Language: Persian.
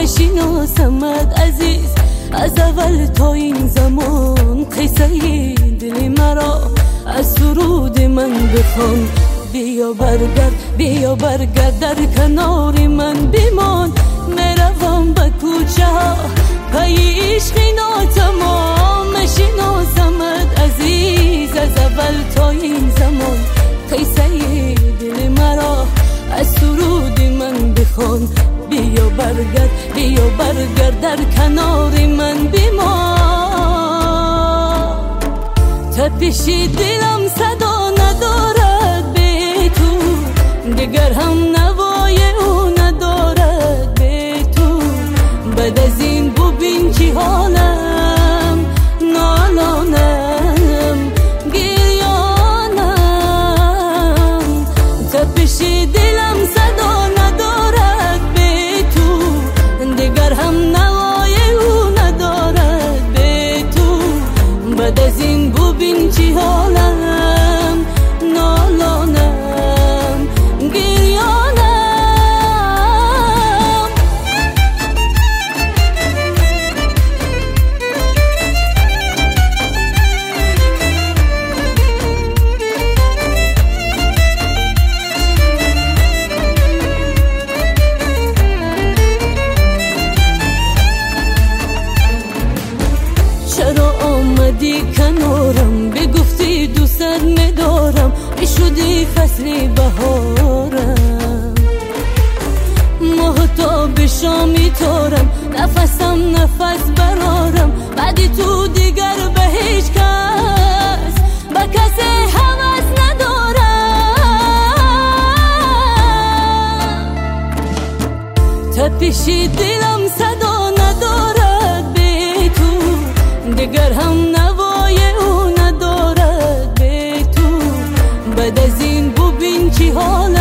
بشناسمت عزیز، از اول تا این زمان قصه دل مرا از سرود من بخوان. بیا برگرد، بیا برگرد، در کنار من بمان. میروم به کوچه ها پی عشق ناتمام. بشناسمت عزیز، از اول تا این زمان قصه دل مرا از سرود من بخوان. بیا برگرد، بیا برگرد، در کنار من بمان. تپش دلم صدا ندارد به تو، دگر هم نوای او ندارد به تو. بعد از این ببین چی حالم، نالانم، گریانم. تپش دلم صدا ندارد به تو، دگر هم نوای او ندارد به تو. بعد از این ببین چی حالم، نالانم، گریانم. چرا آمدی کنارم، بگفتی دوست ندارم، شدی فصل بهارم. مهتاب شامی تارم، نفسم نفس برارم. بعدی تو دیگر به هیچ کس، به کسی هوس ندارم. تپش دلم صدا ندارد به تو، دگر هم نوای او ندارد به تو. بعد از این ببین چی حالم،